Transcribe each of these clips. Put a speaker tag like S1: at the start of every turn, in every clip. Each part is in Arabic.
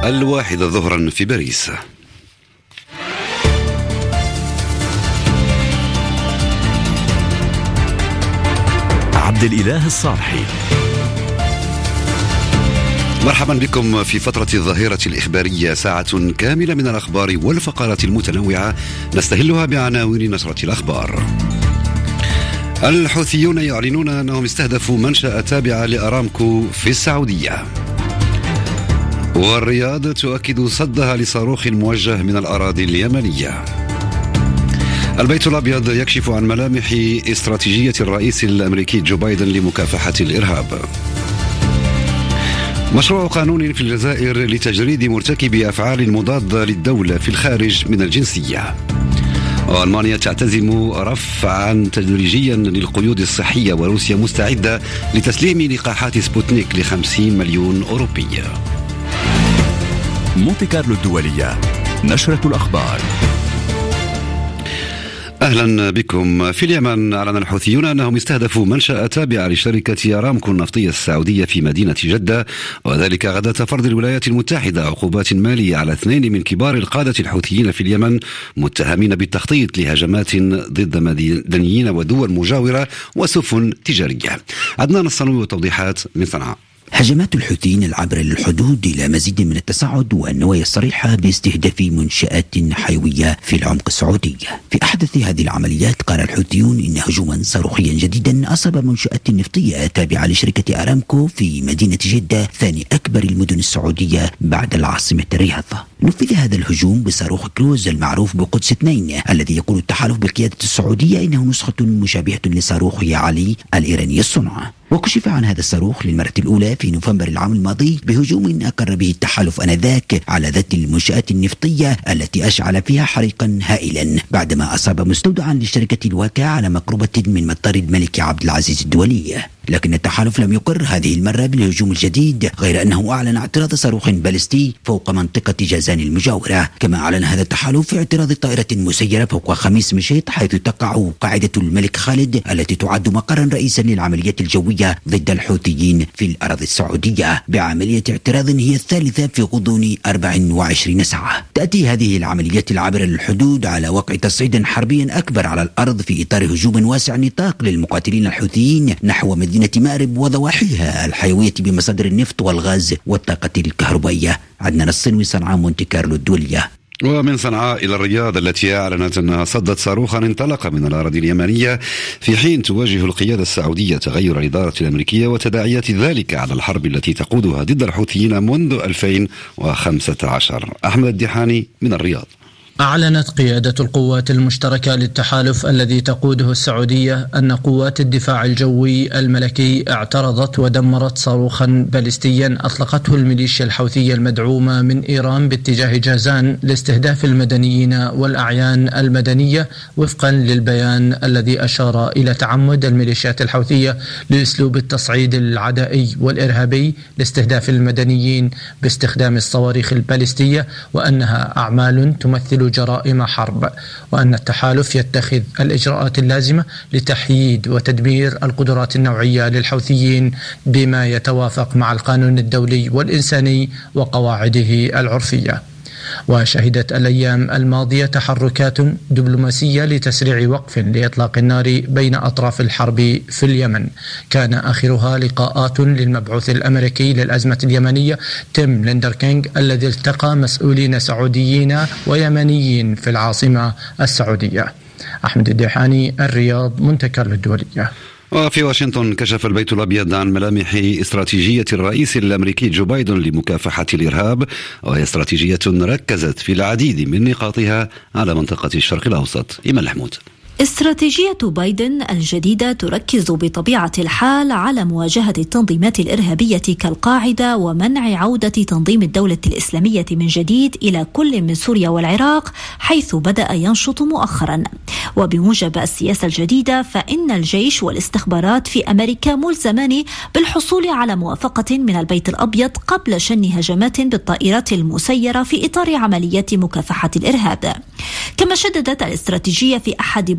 S1: 1 ظهرا في باريس.
S2: عبد الإله الصالحي.
S1: مرحبا بكم في فترة الظهيرة الإخبارية، ساعة كاملة من الأخبار والفقرات المتنوعة نستهلها بعناوين نشرة الأخبار. الحوثيون يعلنون أنهم استهدفوا منشأة تابعة لأرامكو في السعودية. والرياض تؤكد صدها لصاروخ موجه من الأراضي اليمنية. البيت الأبيض يكشف عن ملامح استراتيجية الرئيس الأمريكي جو بايدن لمكافحة الإرهاب. مشروع قانون في الجزائر لتجريد مرتكبي أفعال مضادة للدولة في الخارج من الجنسية. وألمانيا تعتزم رفعا تدريجيا للقيود الصحية، وروسيا مستعدة لتسليم لقاحات سبوتنيك ل50 مليون أوروبي.
S2: مونتي كارلو الدولية، نشرة الأخبار.
S1: أهلا بكم. في اليمن أعلن الحوثيون أنهم استهدفوا منشأة تابعة لشركة أرامكو النفطية السعودية في مدينة جدة، وذلك غداة فرض الولايات المتحدة عقوبات مالية على 2 من كبار القادة الحوثيين في اليمن، متهمين بالتخطيط لهجمات ضد مدنيين ودول مجاورة وسفن تجارية. عدنان الصنوي وتوضيحات من صنعاء.
S3: هجمات الحوثيين العابرة للحدود إلى مزيد من التصاعد والنوايا الصريحة باستهداف منشآت حيوية في العمق السعودي. في أحدث هذه العمليات قال الحوثيون إن هجوما صاروخيا جديدا أصاب منشأة نفطية تابعة لشركة أرامكو في مدينة جدة، ثاني أكبر المدن السعودية بعد العاصمة الرياض. نفذ هذا الهجوم بصاروخ كروز المعروف بقدس 2، الذي يقول التحالف بالقيادة السعودية إنه نسخة مشابهة لصاروخ يعلي الإيراني الصنع. وكشف عن هذا الصاروخ للمرة الأولى في نوفمبر العام الماضي بهجوم أقر به التحالف آنذاك على ذات المنشآت النفطية التي أشعل فيها حريقا هائلا بعدما أصاب مستودعا للشركة الواقعة على مقربة من مطار الملك عبد العزيز الدولي. لكن التحالف لم يقر هذه المرة بالهجوم الجديد، غير أنه أعلن اعتراض صاروخ باليستي فوق منطقة جازان المجاورة. كما أعلن هذا التحالف في اعتراض طائرة مسيرة فوق خميس مشيط، حيث تقع قاعدة الملك خالد التي تعد مقرا رئيسا للعمليات الجوية ضد الحوثيين في الأراضي السعودية، بعملية اعتراض هي الثالثة في غضون 24 ساعة. تأتي هذه العمليات العابرة للحدود على وقع تصعيد حربي أكبر على الأرض في إطار هجوم واسع نطاق للمقاتلين الحوثيين نحو مدينة مأرب وضواحيها الحيوية بمصادر النفط والغاز والطاقة الكهربائية. عدنان الصنوي، صنعاء، مونتي كارلو الدولية.
S1: ومن صنعاء إلى الرياض التي أعلنت أنها صدت صاروخا انطلق من الأراضي اليمنية، في حين تواجه القيادة السعودية تغير الإدارة الأمريكية وتداعيات ذلك على الحرب التي تقودها ضد الحوثيين منذ 2015. أحمد الدحاني من الرياض.
S4: أعلنت قيادة القوات المشتركة للتحالف الذي تقوده السعودية أن قوات الدفاع الجوي الملكي اعترضت ودمرت صاروخا باليستيا أطلقته الميليشيا الحوثية المدعومة من إيران باتجاه جازان لاستهداف المدنيين والأعيان المدنية، وفقا للبيان الذي أشار إلى تعمد الميليشيات الحوثية لأسلوب التصعيد العدائي والإرهابي لاستهداف المدنيين باستخدام الصواريخ الباليستية، وأنها أعمال تمثل جرائم حرب، وأن التحالف يتخذ الإجراءات اللازمة لتحييد وتدمير القدرات النوعية للحوثيين بما يتوافق مع القانون الدولي والإنساني وقواعده العرفية. وشهدت الأيام الماضية تحركات دبلوماسية لتسريع وقف لإطلاق النار بين أطراف الحرب في اليمن، كان آخرها لقاءات للمبعوث الأمريكي للأزمة اليمنية تيم ليندركينغ الذي التقى مسؤولين سعوديين ويمنيين في العاصمة السعودية. أحمد الدحاني، الرياض، مونتي كارلو الدولية.
S1: وفي واشنطن كشف البيت الأبيض عن ملامح استراتيجية الرئيس الأمريكي جو بايدن لمكافحة الإرهاب، وهي استراتيجية ركزت في العديد من نقاطها على منطقة الشرق الأوسط. إيمان الحمود.
S5: استراتيجية بايدن الجديدة تركز بطبيعة الحال على مواجهة التنظيمات الإرهابية كالقاعدة ومنع عودة تنظيم الدولة الإسلامية من جديد إلى كل من سوريا والعراق، حيث بدأ ينشط مؤخرا. وبموجب السياسة الجديدة فإن الجيش والاستخبارات في أمريكا ملزمان بالحصول على موافقة من البيت الأبيض قبل شن هجمات بالطائرات المسيرة في إطار عمليات مكافحة الإرهاب. كما شددت الاستراتيجية في أحد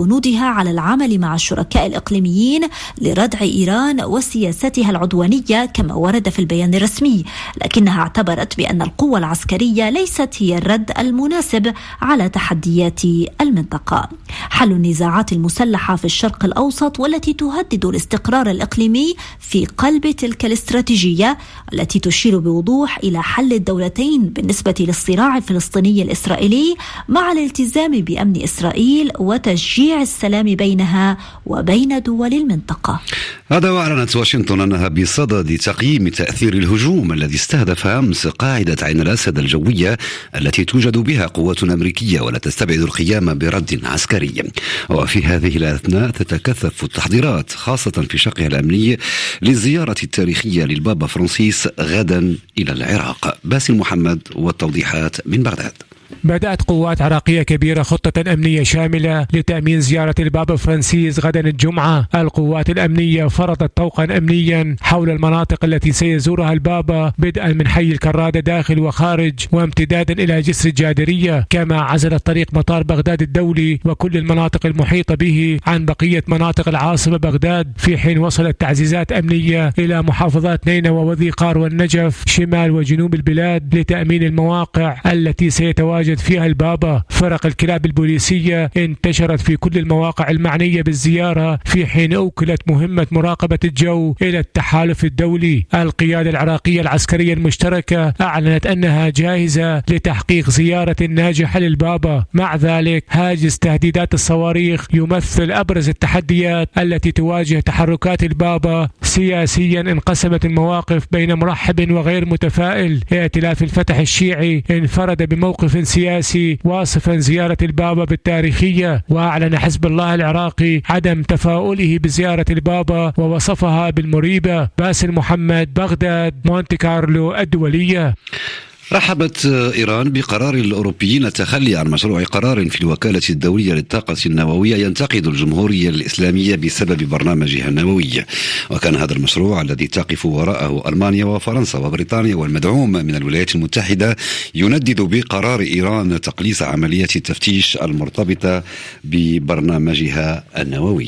S5: بنودها على العمل مع الشركاء الإقليميين لردع إيران وسياستها العدوانية كما ورد في البيان الرسمي، لكنها اعتبرت بأن القوة العسكرية ليست هي الرد المناسب على تحديات المنطقة. حل النزاعات المسلحة في الشرق الأوسط والتي تهدد الاستقرار الإقليمي في قلب تلك الاستراتيجية التي تشير بوضوح إلى حل الدولتين بالنسبة للصراع الفلسطيني الإسرائيلي مع الالتزام بأمن إسرائيل وتشجيع السلام بينها وبين دول المنطقة.
S1: هذا وأعلنت واشنطن أنها بصدد تقييم تأثير الهجوم الذي استهدف أمس قاعدة عين الأسد الجوية التي توجد بها قوات أمريكية ولا تستبعد القيام برد عسكري. وفي هذه الأثناء تتكثف التحضيرات خاصة في شقها الأمني للزيارة التاريخية للبابا فرانسيس غدا إلى العراق. باسل محمد والتوضيحات من بغداد.
S6: بدأت قوات عراقية كبيرة خطة أمنية شاملة لتأمين زيارة البابا فرانسيس غدا الجمعة. القوات الأمنية فرضت طوقا أمنيا حول المناطق التي سيزورها البابا بدءا من حي الكرادة داخل وخارج وامتدادا إلى جسر الجادرية، كما عزلت طريق مطار بغداد الدولي وكل المناطق المحيطة به عن بقية مناطق العاصمة بغداد، في حين وصلت تعزيزات أمنية إلى محافظات نينوى وذي-قار والنجف شمال وجنوب البلاد لتأمين المواقع التي سيتواجد فيها البابا. فرق الكلاب البوليسية انتشرت في كل المواقع المعنية بالزيارة، في حين أوكلت مهمة مراقبة الجو إلى التحالف الدولي. القيادة العراقية العسكرية المشتركة أعلنت أنها جاهزة لتحقيق زيارة ناجحة للبابا. مع ذلك هاجس تهديدات الصواريخ يمثل أبرز التحديات التي تواجه تحركات البابا. سياسيا انقسمت المواقف بين مرحب وغير متفائل. ائتلاف الفتح الشيعي انفرد بموقف سياسي واصفا زيارة البابا بالتاريخية، وأعلن حزب الله العراقي عدم تفاؤله بزيارة البابا ووصفها بالمريبة. باسل محمد، بغداد، مونتي كارلو الدولية.
S1: رحبت إيران بقرار الأوروبيين التخلي عن مشروع قرار في الوكالة الدولية للطاقة النووية ينتقد الجمهورية الإسلامية بسبب برنامجها النووي. وكان هذا المشروع الذي تقف وراءه ألمانيا وفرنسا وبريطانيا والمدعوم من الولايات المتحدة يندد بقرار إيران تقليص عمليات التفتيش المرتبطة ببرنامجها النووي.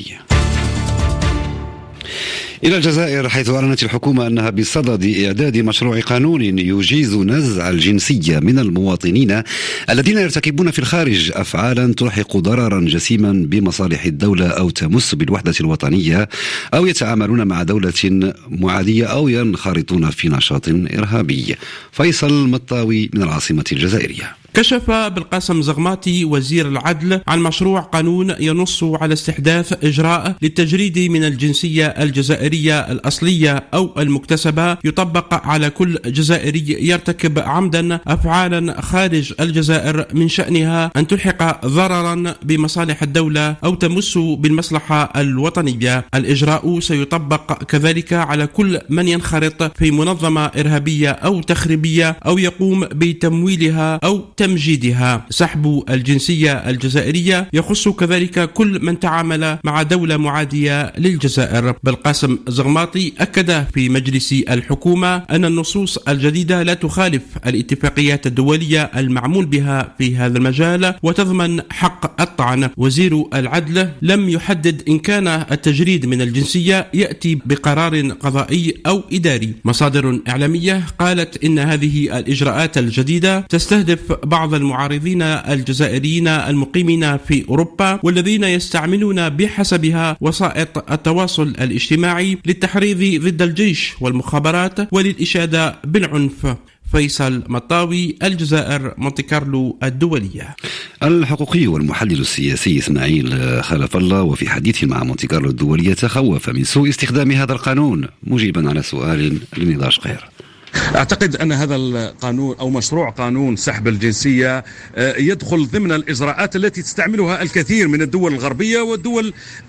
S1: إلى الجزائر، حيث أعلنت الحكومة أنها بصدد إعداد مشروع قانون يجيز نزع الجنسية من المواطنين الذين يرتكبون في الخارج أفعالا تلحق ضررا جسيما بمصالح الدولة أو تمس بالوحدة الوطنية أو يتعاملون مع دولة معادية أو ينخرطون في نشاط إرهابي. فيصل مطاوي من العاصمة الجزائرية.
S7: كشف بالقاسم زغماتي وزير العدل عن مشروع قانون ينص على استحداث إجراء للتجريد من الجنسية الجزائرية الأصلية أو المكتسبة يطبق على كل جزائري يرتكب عمدا أفعالا خارج الجزائر من شأنها أن تلحق ضررا بمصالح الدولة أو تمس بالمصلحة الوطنية. الإجراء سيطبق كذلك على كل من ينخرط في منظمة إرهابية أو تخريبية أو يقوم بتمويلها أو تمجيدها. سحب الجنسية الجزائرية يخص كذلك كل من تعامل مع دولة معادية للجزائر. بالقاسم زغماطي أكد في مجلس الحكومة أن النصوص الجديدة لا تخالف الاتفاقيات الدولية المعمول بها في هذا المجال وتضمن حق الطعن. وزير العدل لم يحدد إن كان التجريد من الجنسية يأتي بقرار قضائي أو إداري. مصادر إعلامية قالت إن هذه الإجراءات الجديدة تستهدف بعض المعارضين الجزائريين المقيمين في أوروبا والذين يستعملون بحسبها وسائط التواصل الاجتماعي للتحريض ضد الجيش والمخابرات وللإشادة بالعنف. فيصل مطاوي، الجزائر، مونتي كارلو الدولية.
S1: الحقوقي والمحلل السياسي إسماعيل خلف الله وفي حديثه مع مونتي كارلو الدولية تخوف من سوء استخدام هذا القانون، مجيبا على سؤال لنضال شقير.
S8: أعتقد أن هذا القانون أو مشروع قانون سحب الجنسية يدخل ضمن الإجراءات التي تستعملها الكثير من الدول الغربية والدول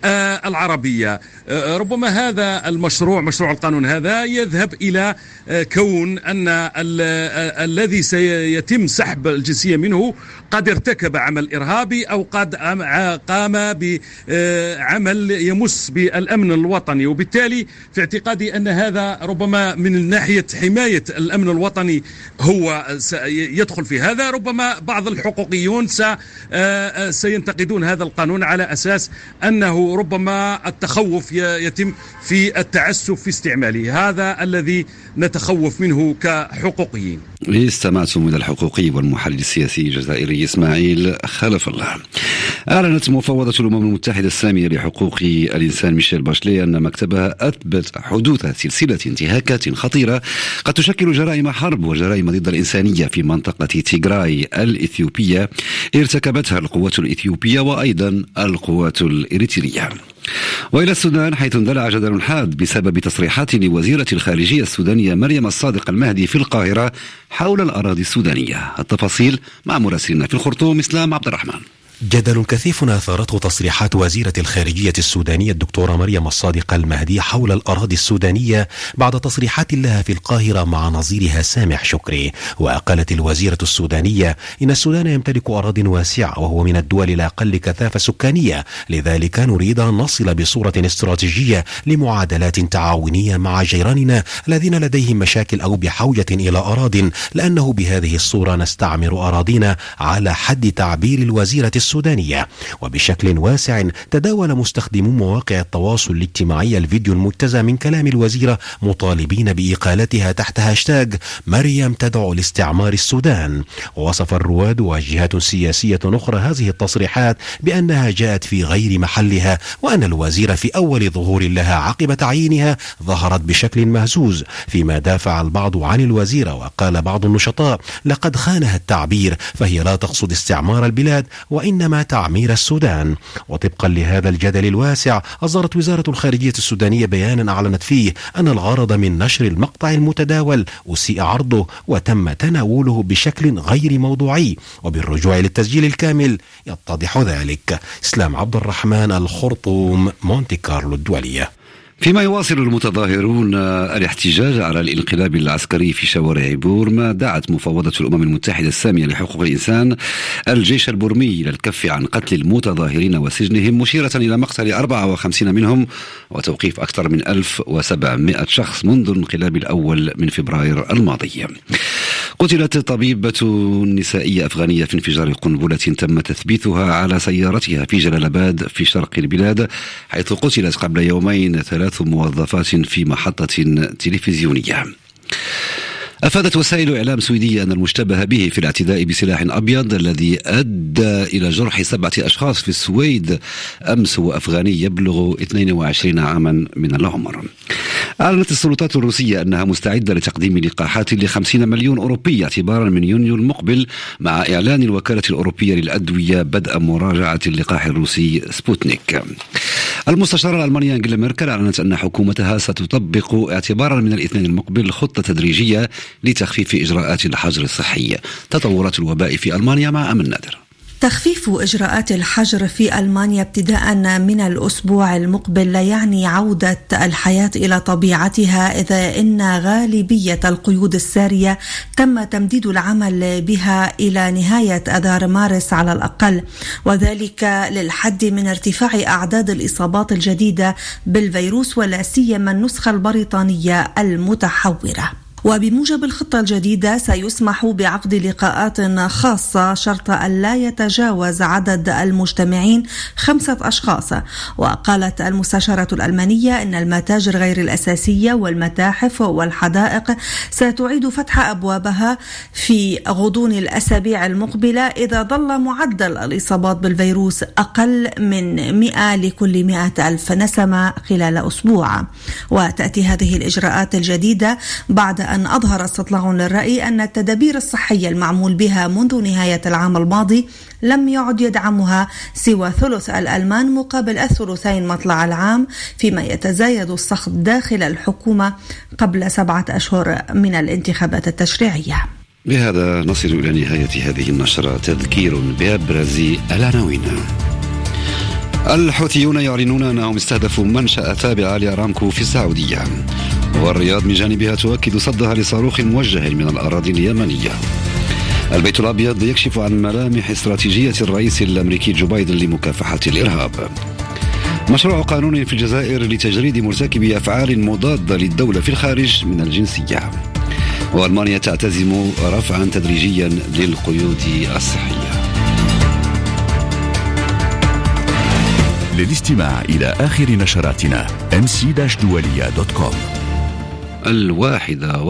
S8: العربية. ربما هذا المشروع، مشروع القانون هذا، يذهب إلى كون أن الذي سيتم سحب الجنسية منه قد ارتكب عمل إرهابي أو قد قام بعمل يمس بالأمن الوطني، وبالتالي في اعتقادي أن هذا ربما من ناحية حماية الأمن الوطني هو يدخل في هذا، ربما بعض الحقوقيون سينتقدون هذا القانون على أساس أنه ربما التخوف يتم في التعسف في استعماله. هذا الذي نتخوف منه كحقوقيين.
S1: استمعتم إلى الحقوقي والمحلل السياسي الجزائري إسماعيل خلف الله. أعلنت مفوضة الأمم المتحدة السامية لحقوق الإنسان ميشيل باشلي أن مكتبها أثبت حدوث سلسلة انتهاكات خطيرة قد تشكل جرائم حرب وجرائم ضد الإنسانية في منطقة تيغراي الإثيوبية ارتكبتها القوات الإثيوبية وأيضا القوات الإريترية. وإلى السودان، حيث اندلع جدل حاد بسبب تصريحات لوزيرة الخارجية السودانية مريم الصادق المهدي في القاهرة حول الأراضي السودانية. التفاصيل مع مراسلنا في الخرطوم إسلام عبد الرحمن.
S9: جدل كثيف أثارته تصريحات وزيرة الخارجية السودانية الدكتورة مريم الصادق المهدي حول الأراضي السودانية بعد تصريحات لها في القاهرة مع نظيرها سامح شكري. وقالت الوزيرة السودانية إن السودان يمتلك أراضٍ واسعة وهو من الدول الأقل كثافة سكانية، لذلك نريد أن نصل بصورة استراتيجية لمعادلات تعاونية مع جيراننا الذين لديهم مشاكل أو بحوجة إلى أراضٍ، لأنه بهذه الصورة نستعمر أراضينا على حد تعبير الوزيرة السودانية. وبشكل واسع تداول مستخدمو مواقع التواصل الاجتماعي الفيديو المجتزى من كلام الوزيرة مطالبين بإقالتها تحت هاشتاج مريم تدعو لاستعمار السودان. ووصف الرواد وجهات سياسية أخرى هذه التصريحات بأنها جاءت في غير محلها، وأن الوزيرة في أول ظهور لها عقب تعيينها ظهرت بشكل مهزوز، فيما دافع البعض عن الوزيرة وقال بعض النشطاء لقد خانها التعبير، فهي لا تقصد استعمار البلاد وإنما تعمير السودان. وطبقا لهذا الجدل الواسع، أصدرت وزارة الخارجية السودانية بيانا أعلنت فيه أن الغرض من نشر المقطع المتداول أسيء عرضه وتم تناوله بشكل غير موضوعي، وبالرجوع للتسجيل الكامل يتضح ذلك. إسلام عبد الرحمن، الخرطوم، مونتي كارلو الدولية.
S1: فيما يواصل المتظاهرون الاحتجاج على الانقلاب العسكري في شوارع بورما، دعت مفوضة الأمم المتحدة السامية لحقوق الإنسان الجيش البورمي إلى الكف عن قتل المتظاهرين وسجنهم، مشيرة إلى مقتل 54 منهم وتوقيف أكثر من 1700 شخص منذ الانقلاب الأول من فبراير الماضي. قتلت طبيبة نسائية أفغانية في انفجار قنبلة تم تثبيتها على سيارتها في جلال آباد في شرق البلاد، حيث قتلت قبل يومين 3 موظفات في محطة تلفزيونية. أفادت وسائل إعلام سويدية أن المشتبه به في الاعتداء بسلاح أبيض الذي أدى إلى جرح 7 أشخاص في السويد أمس هو أفغاني يبلغ 22 عاما من العمر. أعلنت السلطات الروسية أنها مستعدة لتقديم لقاحات ل50 مليون أوروبي اعتبارا من يونيو المقبل، مع إعلان الوكالة الأوروبية للأدوية بدء مراجعة اللقاح الروسي سبوتنيك. المستشارة الألمانية أنجيلا ميركل أعلنت أن حكومتها ستطبق اعتبارا من الاثنين المقبل خطة تدريجية لتخفيف إجراءات الحجر الصحي. تطورات الوباء في ألمانيا مع أمل نادر.
S10: تخفيف إجراءات الحجر في ألمانيا ابتداء من الأسبوع المقبل لا يعني عودة الحياة إلى طبيعتها، إذا إن غالبية القيود السارية تم تمديد العمل بها إلى نهاية آذار مارس على الأقل، وذلك للحد من ارتفاع أعداد الإصابات الجديدة بالفيروس ولا سيما النسخة البريطانية المتحورة. وبموجب الخطة الجديدة سيسمح بعقد لقاءات خاصة شرط ألا يتجاوز عدد المجتمعين 5 أشخاص. وقالت المستشارة الألمانية أن المتاجر غير الأساسية والمتاحف والحدائق ستعيد فتح أبوابها في غضون الأسابيع المقبلة إذا ظل معدل الإصابات بالفيروس أقل من 100 لكل 100,000 نسمة خلال أسبوع. وتأتي هذه الإجراءات الجديدة بعد أن أظهر استطلاع للرأي أن التدابير الصحية المعمول بها منذ نهاية العام الماضي لم يعد يدعمها سوى ثلث الألمان مقابل الثلثين مطلع العام، فيما يتزايد السخط داخل الحكومة قبل 7 أشهر من الانتخابات التشريعية.
S1: بهذا نصل إلى نهاية هذه النشرة. تذكير بأبرز العناوين. الحوثيون يعلنون أنهم استهدفوا منشأ تابع لأرامكو في السعودية، والرياض من جانبها تؤكد صدها لصاروخ موجه من الأراضي اليمنية. البيت الأبيض يكشف عن ملامح استراتيجية الرئيس الأمريكي جو بايدن لمكافحة الإرهاب. مشروع قانون في الجزائر لتجريد مرتكبي أفعال مضادة للدولة في الخارج من الجنسية. وألمانيا تعتزم رفعا تدريجيا للقيود الصحية.
S2: للاستماع إلى آخر نشراتنا mc-dualia.com.
S1: 1:00